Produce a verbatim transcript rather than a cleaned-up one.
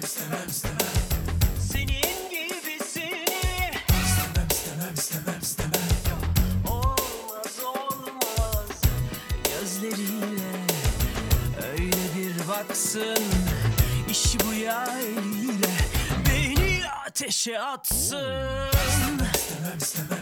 istemem istemem. Senin gibisini İstemem istemem istemem istemem. olmaz olmaz. Gözleriyle öyle bir baksın, iş bu ya eliyle beni ateşe atsın. İstemem istemem.